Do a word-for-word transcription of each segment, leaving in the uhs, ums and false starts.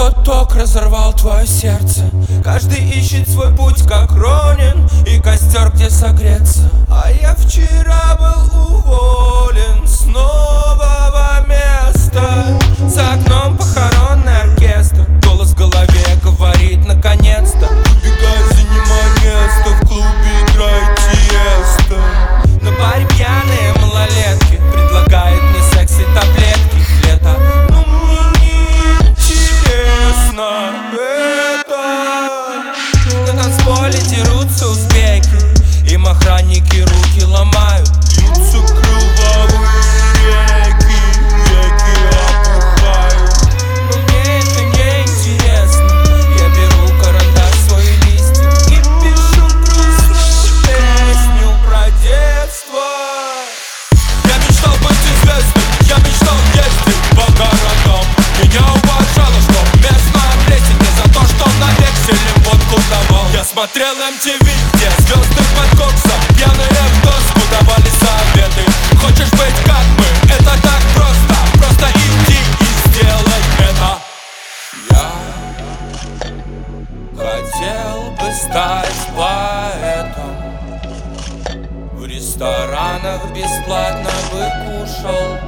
Тот ток разорвал твое сердце. Каждый ищет свой путь, как Ронин, и костер, где согреться. А я вчера был уволен с нового места. За окном похоронный оркестр. Голос в голове говорит: наконец-то. Убегай, занимай место, в клубе играет Тиесто. На баре пьяные малолетки предлагают мне секс и таблетки. Лето, но мне не интересно это. На танцполе дерутся узбеки, им охранники руки ломают. Льются кровавые реки, реки опухают. Но мне это не интересно. Я беру карандаш, свои листья и пишу грустную песню про детство. Я мечтал быть известным, я мечтал ездить по городам. Меня уважало, что местная плесень за то, что на векселе водку давал. Я смотрел эм ти ви, где звезды под коксом, пьяные в доску давали советы. Хочешь быть как мы? Это так просто, просто иди и сделай это. Я хотел бы стать поэтом, в ресторанах бесплатно бы кушал,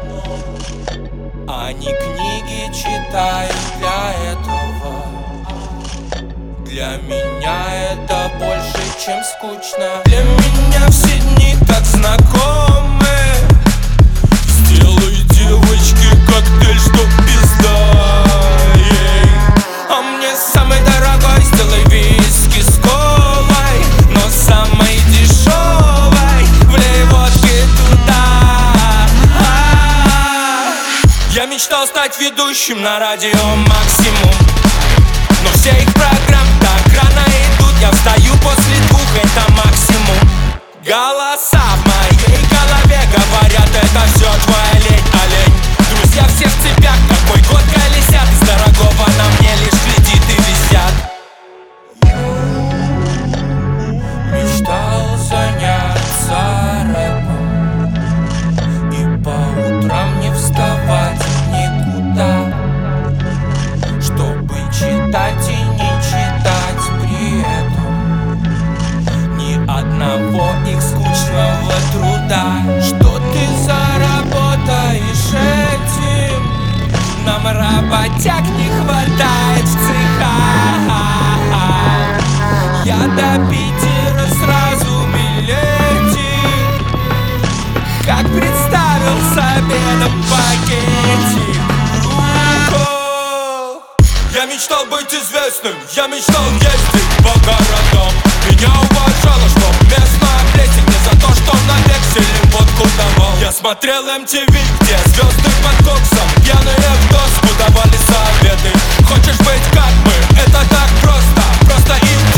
а не книги читаю для этого. Для меня это больше, чем скучно. Для меня все дни так знакомы. Сделай девочке коктейль, чтоб пизда ей. А мне самый дорогой сделай виски с колой, но самой дешевой влей водки туда. Я мечтал стать ведущим на радио Максимум, но все их программы так рано идут. Я встаю после двух, это максимум. Голоса в моей голове говорят: это все твоя лень, олень. Друзья все в цепях, какой год колесят. Из дорогого на мне лишь кредиты висят. Я мечтал заняться рэпом и по утрам не вставать никуда, чтобы читать и не читать при этом ни одного их скучного труда. Что ты заработаешь этим? Нам работяг не хватает в цехах. Я до Питера сразу билетик, как представил с обедом пакетик. Я мечтал быть известным, я мечтал ездить по городам. Меня уважало, что местная плесень не за то, что на векселе водку давал. Я смотрел эм ти ви, где звезды под коксом, пьяные в доску давали советы. Хочешь быть как мы? Это так просто, просто им